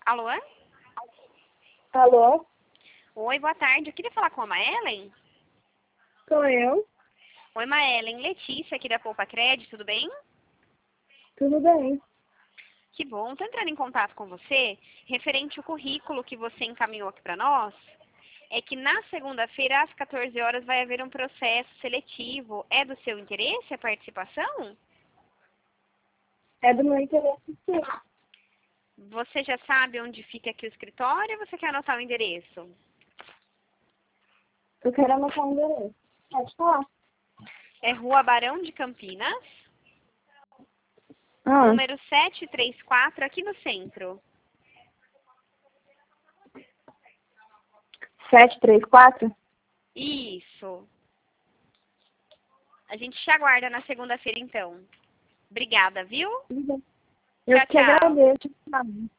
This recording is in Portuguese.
Alô? Alô? Oi, boa tarde. Eu queria falar com a Maellen. Sou eu. Oi, Maellen. Letícia aqui da Poupa Crédito, tudo bem? Tudo bem? Que bom. Estou entrando em contato com você referente ao currículo que você encaminhou aqui para nós. É que na segunda-feira, às 14 horas, vai haver um processo seletivo. É do seu interesse a participação? É do meu interesse, sim. Você já sabe onde fica aqui o escritório ou você quer anotar o endereço? Eu quero anotar o endereço. Pode falar. É Rua Barão de Campinas, Ah, número 734, aqui no centro. 734? Isso. A gente te aguarda na segunda-feira, então. Obrigada, viu? Eu Tchau, que tchau. agradeço.